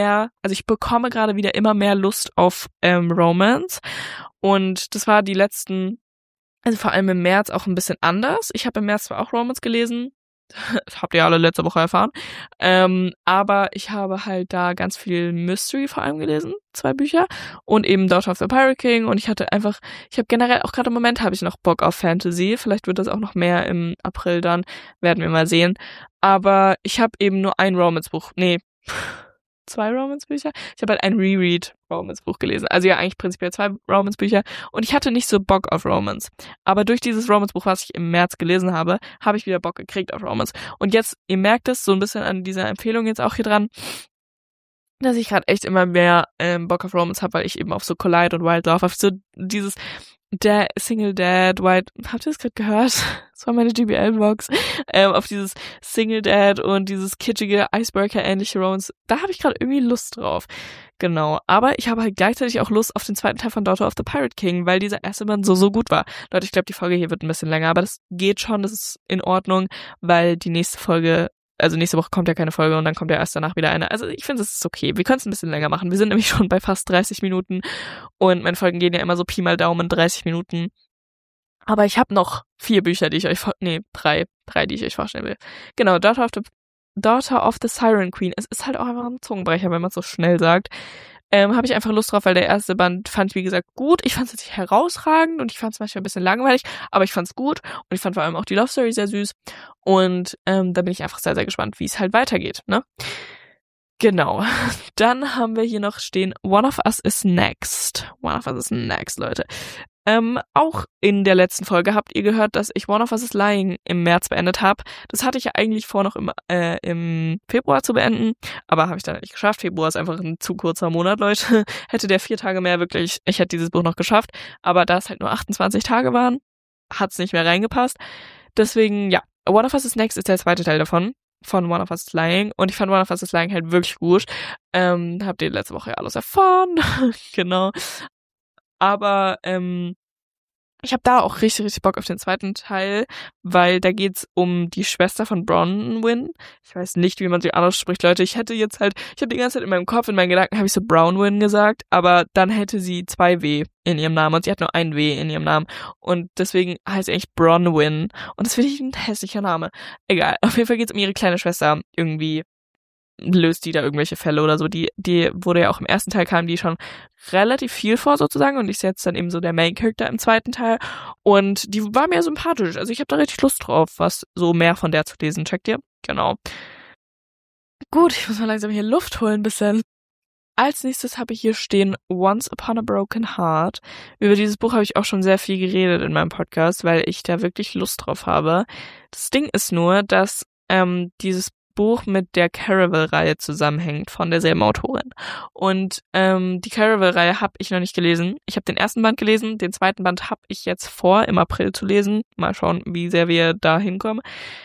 immer mehr Lust auf Romance. Und das war die letzten, also vor allem im März auch ein bisschen anders. Ich habe im März zwar auch Romance gelesen, das habt ihr alle letzte Woche erfahren. Aber ich habe halt da ganz viel Mystery vor allem gelesen, 2 Bücher. Und eben Daughter of the Pirate King. Und ich habe generell auch gerade im Moment habe ich noch Bock auf Fantasy. Vielleicht wird das auch noch mehr im April dann. Werden wir mal sehen. Aber ich habe eben nur ein Romance-Buch. Nee, 2 Romance-Bücher. Ich habe halt ein Reread-Romance-Buch gelesen. Also ja, eigentlich prinzipiell 2 Romance-Bücher. Und ich hatte nicht so Bock auf Romance. Aber durch dieses Romance-Buch, was ich im März gelesen habe, habe ich wieder Bock gekriegt auf Romance. Und jetzt, ihr merkt es so ein bisschen an dieser Empfehlung jetzt auch hier dran, dass ich gerade echt immer mehr Bock auf Romance habe, weil ich eben auf so Collide und Wild Love auf so dieses Single Dad, White, habt ihr das gerade gehört? Das war meine GBL-Box. Auf dieses Single Dad und dieses kitschige Icebreaker-ähnliche Romance. Da habe ich gerade irgendwie Lust drauf. Genau. Aber ich habe halt gleichzeitig auch Lust auf den zweiten Teil von Daughter of the Pirate King, weil dieser erste Band so gut war. Leute, ich glaube, die Folge hier wird ein bisschen länger, aber das geht schon, das ist in Ordnung, weil die nächste Woche kommt ja keine Folge und dann kommt ja erst danach wieder eine. Also ich finde, es ist okay. Wir können es ein bisschen länger machen. Wir sind nämlich schon bei fast 30 Minuten und meine Folgen gehen ja immer so Pi mal Daumen 30 Minuten. Aber ich habe noch 4 Bücher, 3, die ich euch vorstellen will. Genau, Daughter of the Siren Queen. Es ist halt auch einfach ein Zungenbrecher, wenn man es so schnell sagt. habe ich einfach Lust drauf, weil der erste Band fand ich, wie gesagt, gut. Ich fand es jetzt nicht herausragend und ich fand es manchmal ein bisschen langweilig, aber ich fand es gut und ich fand vor allem auch die Love Story sehr süß und da bin ich einfach sehr, sehr gespannt, wie es halt weitergeht, ne? Genau. Dann haben wir hier noch stehen, One of Us is Next. One of Us is Next, Leute. Auch in der letzten Folge habt ihr gehört, dass ich One of Us is Lying im März beendet habe. Das hatte ich ja eigentlich vor, noch im Februar zu beenden, aber habe ich dann nicht geschafft. Februar ist einfach ein zu kurzer Monat, Leute. Hätte der 4 Tage mehr, wirklich, ich hätte dieses Buch noch geschafft, aber da es halt nur 28 Tage waren, hat's nicht mehr reingepasst. Deswegen, ja, One of Us is Next ist der zweite Teil davon. Von One of Us is Lying. Und ich fand One of Us is Lying halt wirklich gut. Habt ihr letzte Woche ja alles erfahren. Genau. Aber ich habe da auch richtig, richtig Bock auf den zweiten Teil, weil da geht's um die Schwester von Bronwyn. Ich weiß nicht, wie man sie ausspricht, Leute. Ich habe die ganze Zeit in meinem Kopf, in meinen Gedanken habe ich so Brownwyn gesagt, aber dann hätte sie 2 W in ihrem Namen und sie hat nur ein W in ihrem Namen. Und deswegen heißt sie eigentlich Bronwyn. Und das finde ich ein hässlicher Name. Egal, auf jeden Fall geht's um ihre kleine Schwester. Irgendwie löst die da irgendwelche Fälle oder so. Die wurde ja auch im ersten Teil, kam die schon relativ viel vor sozusagen und ist jetzt dann eben so der Main-Character im zweiten Teil und die war mir sympathisch. Also ich habe da richtig Lust drauf, was so mehr von der zu lesen. Checkt ihr? Genau. Gut, ich muss mal langsam hier Luft holen ein bisschen. Als nächstes habe ich hier stehen Once Upon a Broken Heart. Über dieses Buch habe ich auch schon sehr viel geredet in meinem Podcast, weil ich da wirklich Lust drauf habe. Das Ding ist nur, dass dieses Buch mit der Caraval-Reihe zusammenhängt von derselben Autorin. Und die Caraval-Reihe habe ich noch nicht gelesen. Ich habe den ersten Band gelesen, den zweiten Band habe ich jetzt vor, im April zu lesen. Mal schauen, wie sehr wir da hinkommen.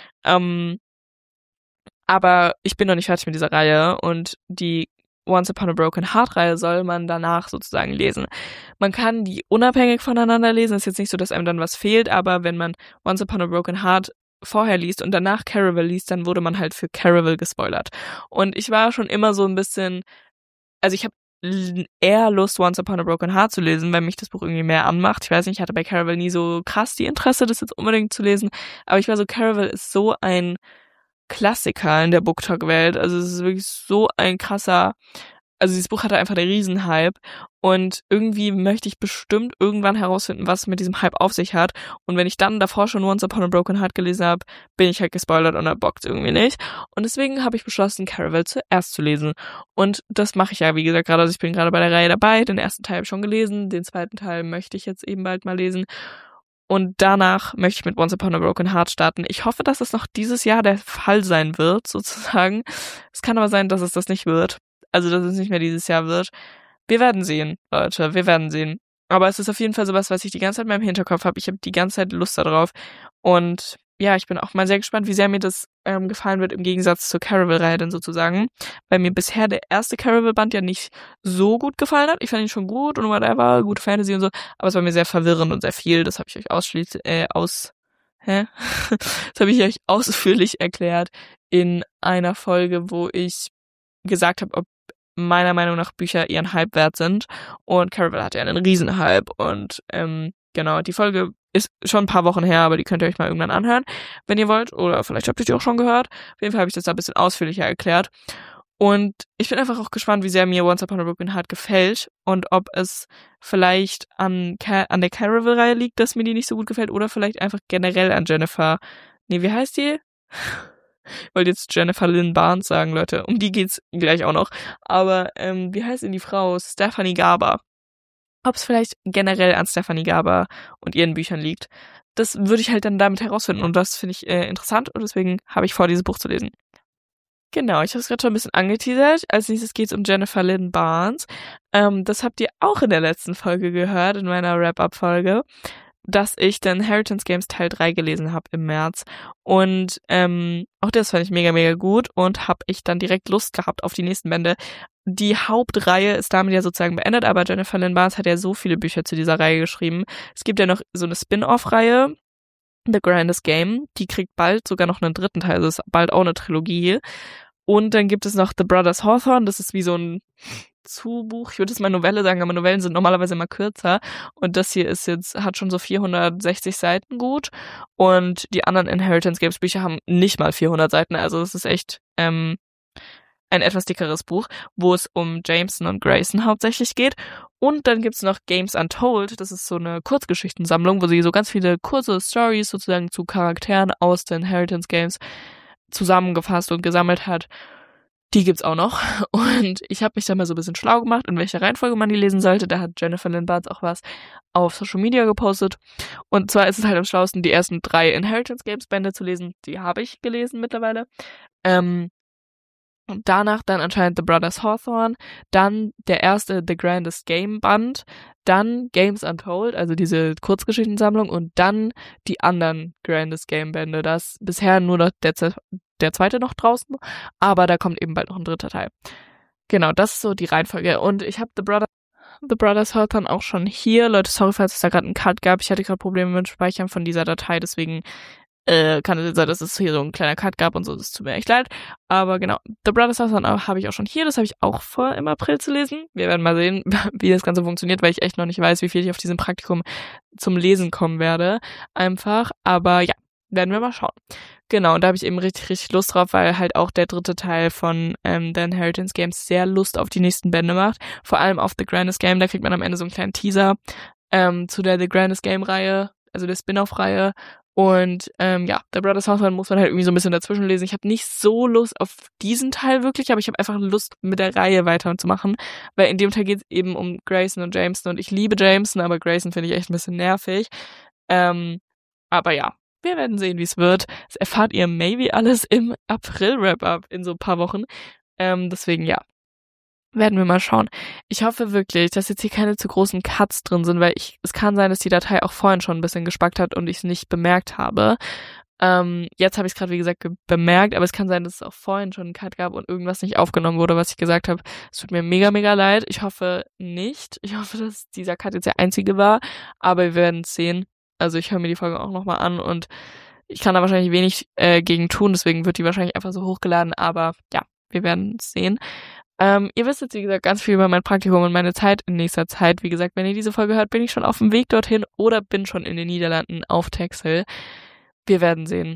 Aber ich bin noch nicht fertig mit dieser Reihe und die Once Upon a Broken Heart Reihe soll man danach sozusagen lesen. Man kann die unabhängig voneinander lesen. Ist jetzt nicht so, dass einem dann was fehlt, aber wenn man Once Upon a Broken Heart vorher liest und danach Caraval liest, dann wurde man halt für Caraval gespoilert. Und ich war schon immer so ein bisschen, also ich habe eher Lust, Once Upon a Broken Heart zu lesen, weil mich das Buch irgendwie mehr anmacht. Ich weiß nicht, ich hatte bei Caraval nie so krass die Interesse, das jetzt unbedingt zu lesen, aber ich war so, Caraval ist so ein Klassiker in der BookTok-Welt. Also es ist wirklich so ein krasser, also dieses Buch hatte einfach den Riesenhype und irgendwie möchte ich bestimmt irgendwann herausfinden, was mit diesem Hype auf sich hat. Und wenn ich dann davor schon Once Upon a Broken Heart gelesen habe, bin ich halt gespoilert und da bockt's irgendwie nicht. Und deswegen habe ich beschlossen, Caraval zuerst zu lesen. Und das mache ich ja, wie gesagt, gerade. Also ich bin gerade bei der Reihe dabei. Den ersten Teil habe ich schon gelesen. Den zweiten Teil möchte ich jetzt eben bald mal lesen. Und danach möchte ich mit Once Upon a Broken Heart starten. Ich hoffe, dass es noch dieses Jahr der Fall sein wird, sozusagen. Es kann aber sein, dass es das nicht wird. Also, dass es nicht mehr dieses Jahr wird. Wir werden sehen, Leute. Wir werden sehen. Aber es ist auf jeden Fall sowas, was ich die ganze Zeit in meinem Hinterkopf habe. Ich habe die ganze Zeit Lust darauf. Und ja, ich bin auch mal sehr gespannt, wie sehr mir das gefallen wird, im Gegensatz zur Caraval-Reihe dann sozusagen. Weil mir bisher der erste Caraval-Band ja nicht so gut gefallen hat. Ich fand ihn schon gut und whatever, gute Fantasy und so. Aber es war mir sehr verwirrend und sehr viel. Das habe ich euch Das habe ich euch ausführlich erklärt in einer Folge, wo ich gesagt habe, ob meiner Meinung nach Bücher ihren Hype wert sind. Und Caraval hatte ja einen Riesenhype. Und genau, die Folge ist schon ein paar Wochen her, aber die könnt ihr euch mal irgendwann anhören, wenn ihr wollt. Oder vielleicht habt ihr die auch schon gehört. Auf jeden Fall habe ich das da ein bisschen ausführlicher erklärt. Und ich bin einfach auch gespannt, wie sehr mir Once Upon a Broken Heart gefällt und ob es vielleicht an der Caraval-Reihe liegt, dass mir die nicht so gut gefällt oder vielleicht einfach generell an Jennifer. Nee, wie heißt die? Ich wollte jetzt Jennifer Lynn Barnes sagen, Leute. Um die geht's gleich auch noch. Aber wie heißt denn die Frau? Stephanie Garber. Ob es vielleicht generell an Stephanie Garber und ihren Büchern liegt, das würde ich halt dann damit herausfinden. Und das finde ich interessant und deswegen habe ich vor, dieses Buch zu lesen. Genau, ich habe es gerade schon ein bisschen angeteasert. Als nächstes geht es um Jennifer Lynn Barnes. Das habt ihr auch in der letzten Folge gehört, in meiner Wrap-Up-Folge, dass ich dann Inheritance Games Teil 3 gelesen habe im März. Und auch das fand ich mega, mega gut und habe ich dann direkt Lust gehabt auf die nächsten Bände. Die Hauptreihe ist damit ja sozusagen beendet, aber Jennifer Lynn Barnes hat ja so viele Bücher zu dieser Reihe geschrieben. Es gibt ja noch so eine Spin-off-Reihe, The Grandest Game, die kriegt bald sogar noch einen dritten Teil, also ist bald auch eine Trilogie. Und dann gibt es noch The Brothers Hawthorne, das ist wie so ein Zubuch, ich würde es mal Novelle sagen, aber Novellen sind normalerweise immer kürzer. Und das hier hat schon so 460 Seiten gut. Und die anderen Inheritance Games Bücher haben nicht mal 400 Seiten, also es ist echt ein etwas dickeres Buch, wo es um Jameson und Grayson hauptsächlich geht. Und dann gibt's noch Games Untold, das ist so eine Kurzgeschichtensammlung, wo sie so ganz viele kurze Stories sozusagen zu Charakteren aus den Inheritance Games zusammengefasst und gesammelt hat. Die gibt's auch noch. Und ich habe mich da mal so ein bisschen schlau gemacht, in welcher Reihenfolge man die lesen sollte. Da hat Jennifer Lynn Barnes auch was auf Social Media gepostet. Und zwar ist es halt am schlauesten, die ersten 3 Inheritance Games Bände zu lesen. Die habe ich gelesen mittlerweile. Und danach dann anscheinend The Brothers Hawthorne, dann der erste The Grandest Game Band, dann Games Untold, also diese Kurzgeschichtensammlung, und dann die anderen Grandest Game Bände. Da ist bisher nur noch der zweite noch draußen, aber da kommt eben bald noch ein 3. Teil. Genau, das ist so die Reihenfolge. Und ich habe The Brothers Hawthorne auch schon hier. Leute, sorry, falls es da gerade einen Cut gab. Ich hatte gerade Probleme mit dem Speichern von dieser Datei, deswegen kann es sein, dass es hier so ein kleiner Cut gab und so, das tut mir echt leid. Aber genau, The Brothers Hawthorne habe ich auch schon hier, das habe ich auch vor, im April zu lesen. Wir werden mal sehen, wie das Ganze funktioniert, weil ich echt noch nicht weiß, wie viel ich auf diesem Praktikum zum Lesen kommen werde. Einfach, aber ja, werden wir mal schauen. Genau, und da habe ich eben richtig Lust drauf, weil halt auch der 3. Teil von The Inheritance Games sehr Lust auf die nächsten Bände macht. Vor allem auf The Grandest Game, da kriegt man am Ende so einen kleinen Teaser zu der The Grandest Game Reihe, also der Spin-off-Reihe. Und The Brothers Hawthorne muss man halt irgendwie so ein bisschen dazwischen lesen. Ich habe nicht so Lust auf diesen Teil wirklich, aber ich habe einfach Lust, mit der Reihe weiterzumachen, weil in dem Teil geht es eben um Grayson und Jameson und ich liebe Jameson, aber Grayson finde ich echt ein bisschen nervig. Aber ja, wir werden sehen, wie es wird. Das erfahrt ihr maybe alles im April-Wrap-Up in so ein paar Wochen. Deswegen ja. Werden wir mal schauen. Ich hoffe wirklich, dass jetzt hier keine zu großen Cuts drin sind, weil es kann sein, dass die Datei auch vorhin schon ein bisschen gespackt hat und ich es nicht bemerkt habe. Jetzt habe ich es gerade, wie gesagt, bemerkt, aber es kann sein, dass es auch vorhin schon einen Cut gab und irgendwas nicht aufgenommen wurde, was ich gesagt habe. Es tut mir mega, mega leid. Ich hoffe nicht. Ich hoffe, dass dieser Cut jetzt der einzige war, aber wir werden es sehen. Also ich höre mir die Folge auch nochmal an und ich kann da wahrscheinlich wenig gegen tun, deswegen wird die wahrscheinlich einfach so hochgeladen, aber ja, wir werden es sehen. Ihr wisst jetzt, wie gesagt, ganz viel über mein Praktikum und meine Zeit in nächster Zeit. Wie gesagt, wenn ihr diese Folge hört, bin ich schon auf dem Weg dorthin oder bin schon in den Niederlanden auf Texel. Wir werden sehen.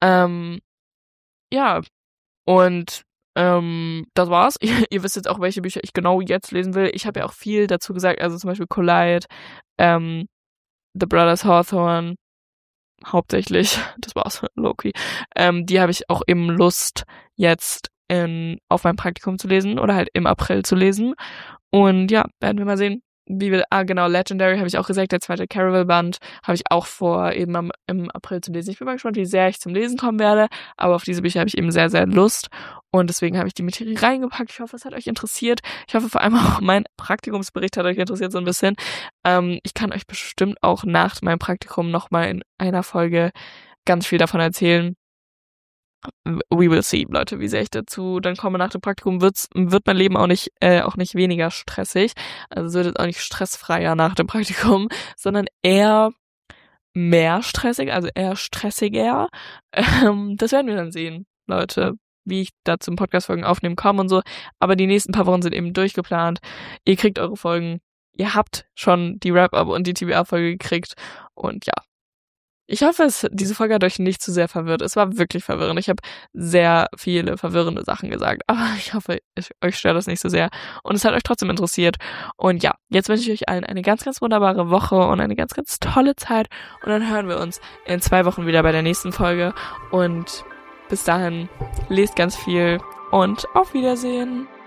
Ja, und das war's. Ihr wisst jetzt auch, welche Bücher ich genau jetzt lesen will. Ich habe ja auch viel dazu gesagt, also zum Beispiel Collide, The Brothers Hawthorne, hauptsächlich, das war's, Loki. Die habe ich auch eben Lust, jetzt auf meinem Praktikum zu lesen oder halt im April zu lesen. Und ja, werden wir mal sehen, wie wir, genau, Legendary habe ich auch gesagt, der 2. Caraval-Band habe ich auch vor, eben im April zu lesen. Ich bin mal gespannt, wie sehr ich zum Lesen kommen werde, aber auf diese Bücher habe ich eben sehr, sehr Lust und deswegen habe ich die mit hier reingepackt. Ich hoffe, es hat euch interessiert. Ich hoffe vor allem auch, mein Praktikumsbericht hat euch interessiert so ein bisschen. Ich kann euch bestimmt auch nach meinem Praktikum nochmal in einer Folge ganz viel davon erzählen. We will see, Leute, wie sehr ich dazu dann komme. Nach dem Praktikum wird mein Leben auch nicht weniger stressig. Also es wird jetzt auch nicht stressfreier nach dem Praktikum, sondern eher mehr stressig, also eher stressiger. Das werden wir dann sehen, Leute, wie ich da zum Podcast-Folgen aufnehmen komme und so. Aber die nächsten paar Wochen sind eben durchgeplant. Ihr kriegt eure Folgen. Ihr habt schon die Wrap-Up und die TBA-Folge gekriegt. Und ja. Ich hoffe, diese Folge hat euch nicht zu sehr verwirrt. Es war wirklich verwirrend. Ich habe sehr viele verwirrende Sachen gesagt. Aber ich hoffe, euch stört das nicht so sehr. Und es hat euch trotzdem interessiert. Und ja, jetzt wünsche ich euch allen eine ganz, ganz wunderbare Woche und eine ganz, ganz tolle Zeit. Und dann hören wir uns in 2 Wochen wieder bei der nächsten Folge. Und bis dahin, lest ganz viel und auf Wiedersehen.